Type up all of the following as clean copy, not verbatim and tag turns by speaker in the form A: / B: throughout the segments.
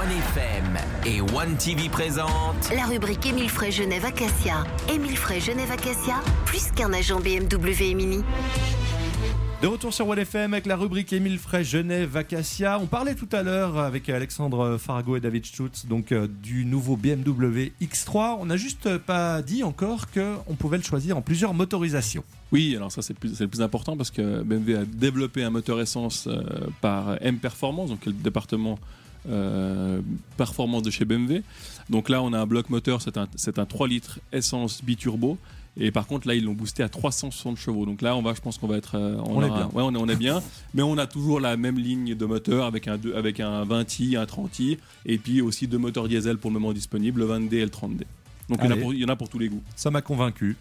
A: 1FM et 1TV présente
B: la rubrique Émile Frey Genève Acacia. Émile Frey Genève Acacia, plus qu'un agent BMW et Mini.
C: De retour sur 1FM avec la rubrique Émile Frey Genève Acacia. On parlait tout à l'heure avec Alexandre Farago et David Stutz donc du nouveau BMW X3. On n'a juste pas dit encore qu'on pouvait le choisir en plusieurs motorisations.
D: Oui, alors ça c'est le plus important parce que BMW a développé un moteur essence par M Performance, donc le département performance de chez BMW. Donc là on a un bloc moteur, c'est un 3 litres essence biturbo. Et par contre là ils l'ont boosté à 360 chevaux. Donc là je pense qu'on va être on est bien, mais on a toujours la même ligne de moteur avec un 20i, un 30i et puis aussi 2 moteurs diesel pour le moment disponibles, le 20D et le 30D. Donc il y en a pour tous les goûts.
C: Ça m'a convaincu.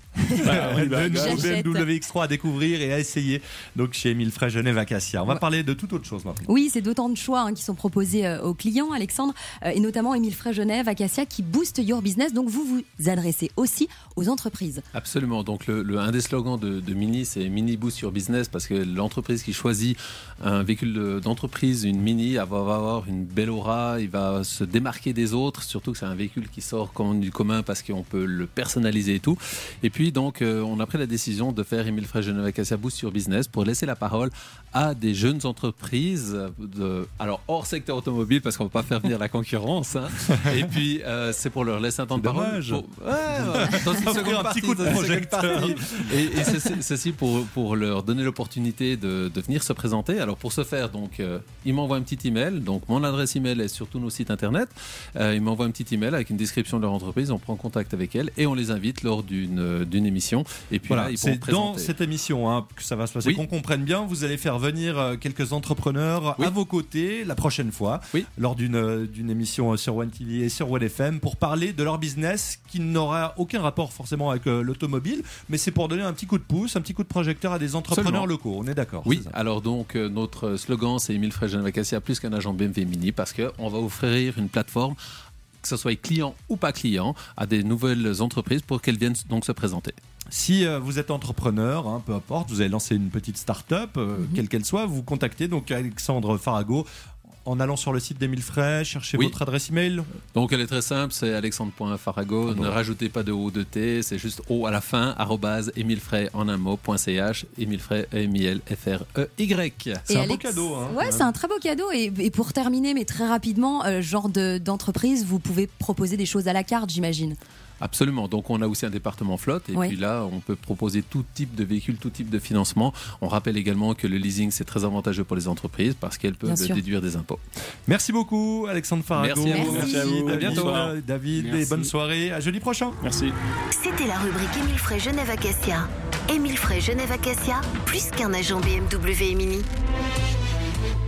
C: Le nouveau BMW X3 à découvrir et à essayer donc chez Émile Frey Genève Acacia. On va parler de toute autre chose maintenant.
E: Oui, c'est d'autant de choix qui sont proposés aux clients, Alexandre, et notamment Émile Frey Genève Acacia qui booste your business. Donc vous vous adressez aussi aux entreprises.
F: Absolument. Donc un des slogans de Mini, c'est Mini Boost Your Business, parce que l'entreprise qui choisit un véhicule d'entreprise, une Mini, va avoir une belle aura, il va se démarquer des autres, surtout que c'est un véhicule qui sort du commun parce qu'on peut le personnaliser et tout. Et puis donc on a pris la décision de faire Émile Frey Genève Acacia Boost Your Business pour laisser la parole à des jeunes entreprises alors hors secteur automobile, parce qu'on ne va pas faire venir la concurrence et puis c'est pour leur laisser un temps de parole dans une seconde partie, coup de projecteur. Et ceci pour leur donner l'opportunité de venir se présenter. Alors pour ce faire, donc ils m'envoient un petit email, donc mon adresse email est sur tous nos sites internet. Ils m'envoient un petit email avec une description de leur entreprise, on prend contact avec elle et on les invite lors d'une émission. Et puis
C: voilà,
F: là, ils
C: c'est
F: pourront présenter.
C: dans cette émission que ça va se passer, qu'on comprenne bien. Vous allez faire venir quelques entrepreneurs à vos côtés la prochaine fois, lors d'une émission sur 1TV et sur 1FM pour parler de leur business qui n'aura aucun rapport forcément avec l'automobile, mais c'est pour donner un petit coup de pouce, un petit coup de projecteur à des entrepreneurs locaux. On est d'accord?
F: Oui, alors donc notre slogan c'est Émile Frey Genève Acacia plus qu'un agent BMW Mini, parce qu'on va offrir une plateforme, que ce soit client ou pas client, à des nouvelles entreprises pour qu'elles viennent donc se présenter.
C: Si vous êtes entrepreneur, peu importe, vous avez lancé une petite start-up, quelle qu'elle soit, vous contactez donc Alexandre Farago en allant sur le site d'Émile Frey, cherchez votre adresse email.
F: Donc elle est très simple, c'est alexandre.farago, ne rajoutez pas de O, de T, c'est juste O à la fin, @emilefrey en un mot.ch, Émile Frey, EMILFREY.
C: C'est un beau cadeau.
E: C'est un très beau cadeau. Et pour terminer, mais très rapidement, genre d'entreprise, vous pouvez proposer des choses à la carte, j'imagine.
F: Absolument, donc on a aussi un département flotte et puis là on peut proposer tout type de véhicules, tout type de financement. On rappelle également que le leasing c'est très avantageux pour les entreprises parce qu'elles peuvent déduire des impôts.
C: Merci beaucoup Alexandre Farago.
F: Merci à vous.
C: À bientôt David. Merci. Et bonne soirée, à jeudi prochain.
D: Merci.
B: C'était la rubrique Émile Frey Genève Acacia. Émile Frey Genève Acacia, plus qu'un agent BMW et Mini.